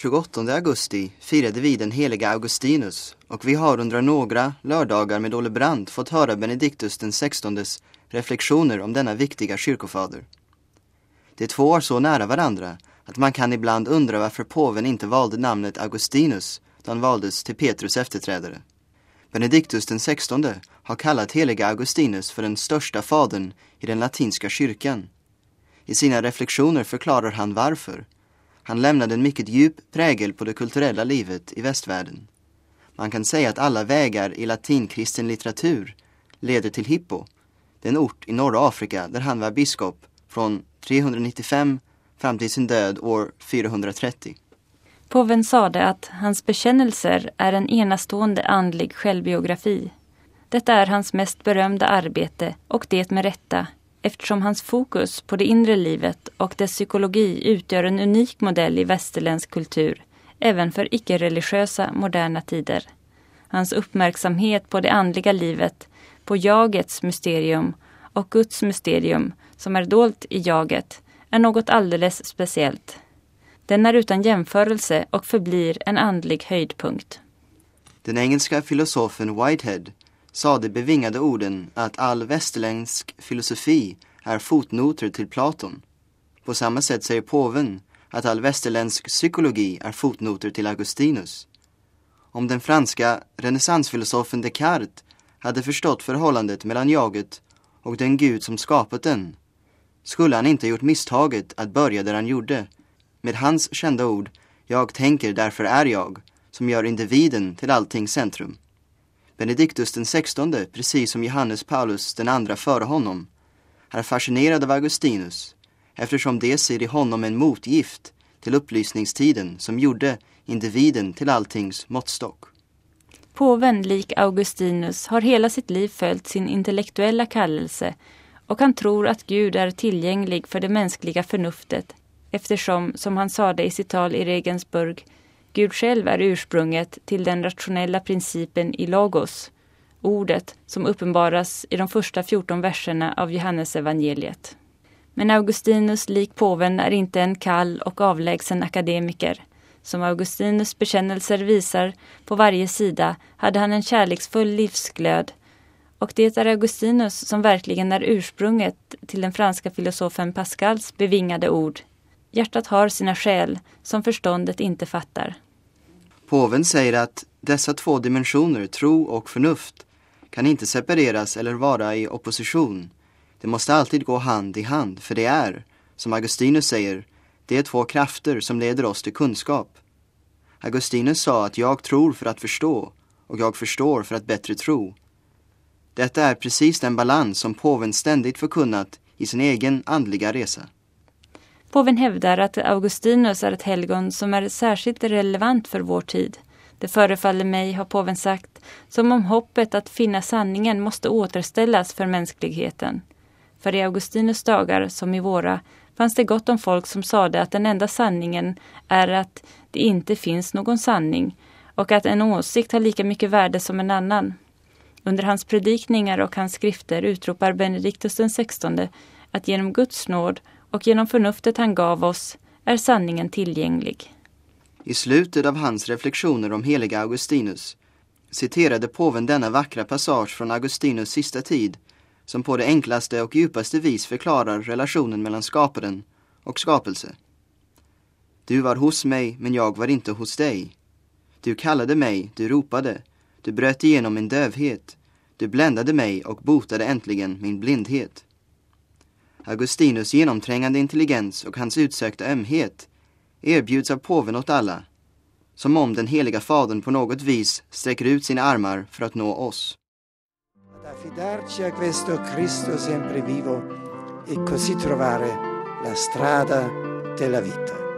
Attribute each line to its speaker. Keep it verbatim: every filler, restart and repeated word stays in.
Speaker 1: tjugoåttonde augusti firade vi den heliga Augustinus och vi har under några lördagar med Olle Brandt fått höra Benediktus den sextondes reflektioner om denna viktiga kyrkofader. De två är så nära varandra att man kan ibland undra varför påven inte valde namnet Augustinus då han valdes till Petrus efterträdare. Benediktus den sextonde har kallat heliga Augustinus för den största fadern i den latinska kyrkan. I sina reflektioner förklarar han varför. Han lämnade en mycket djup prägel på det kulturella livet i västvärlden. Man kan säga att alla vägar i latinkristen litteratur leder till Hippo, den ort i norra Afrika där han var biskop från trehundranittiofem fram till sin död år fyrahundratrettio.
Speaker 2: Påven sade att hans bekännelser är en enastående andlig självbiografi. Detta är hans mest berömda arbete och det med rätta, eftersom hans fokus på det inre livet och dess psykologi utgör en unik modell i västerländsk kultur, även för icke-religiösa moderna tider. Hans uppmärksamhet på det andliga livet, på jagets mysterium och Guds mysterium som är dolt i jaget, är något alldeles speciellt. Den är utan jämförelse och förblir en andlig höjdpunkt.
Speaker 1: Den engelska filosofen Whitehead sa de bevingade orden att all västerländsk filosofi är fotnoter till Platon. På samma sätt säger påven att all västerländsk psykologi är fotnoter till Augustinus. Om den franska renässansfilosofen Descartes hade förstått förhållandet mellan jaget och den Gud som skapat den, skulle han inte gjort misstaget att börja där han gjorde, med hans kända ord "jag tänker, därför är jag", som gör individen till alltings centrum. Benediktus den sextonde, precis som Johannes Paulus den andra före honom, är fascinerad av Augustinus, eftersom det ser i honom en motgift till upplysningstiden som gjorde individen till alltings måttstock.
Speaker 2: Påven, lik Augustinus, har hela sitt liv följt sin intellektuella kallelse och han tror att Gud är tillgänglig för det mänskliga förnuftet, eftersom, som han sade i sitt tal i Regensburg, Gud själv är ursprunget till den rationella principen i logos, ordet som uppenbaras i de första fjorton verserna av Johannes evangeliet. Men Augustinus, lik påven, är inte en kall och avlägsen akademiker. Som Augustinus bekännelser visar, på varje sida hade han en kärleksfull livsglöd, och det är Augustinus som verkligen är ursprunget till den franska filosofen Pascals bevingade ord: hjärtat har sina skäl som förståndet inte fattar.
Speaker 1: Påven säger att dessa två dimensioner, tro och förnuft, kan inte separeras eller vara i opposition. Det måste alltid gå hand i hand, för det är, som Augustinus säger, det är två krafter som leder oss till kunskap. Augustinus sa att jag tror för att förstå och jag förstår för att bättre tro. Detta är precis den balans som påven ständigt förkunnat i sin egen andliga resa.
Speaker 2: Påven hävdar att Augustinus är ett helgon som är särskilt relevant för vår tid. Det förefaller mig, har påven sagt, som om hoppet att finna sanningen måste återställas för mänskligheten. För i Augustinus dagar, som i våra, fanns det gott om folk som sade att den enda sanningen är att det inte finns någon sanning och att en åsikt har lika mycket värde som en annan. Under hans predikningar och hans skrifter utropar Benediktus den sextonde att genom Guds nåd och genom förnuftet han gav oss är sanningen tillgänglig.
Speaker 1: I slutet av hans reflektioner om heliga Augustinus citerade påven denna vackra passage från Augustinus sista tid, som på det enklaste och djupaste vis förklarar relationen mellan skaparen och skapelse. Du var hos mig, men jag var inte hos dig. Du kallade mig, du ropade, du bröt igenom min dövhet, du bländade mig och botade äntligen min blindhet. Augustinus genomträngande intelligens och hans utsökta ömhet erbjuds av påven åt alla, som om den heliga fadern på något vis sträcker ut sina armar för att nå oss.
Speaker 3: Ad affidarci a questo Cristo sempre vivo e così trovare la strada della vita.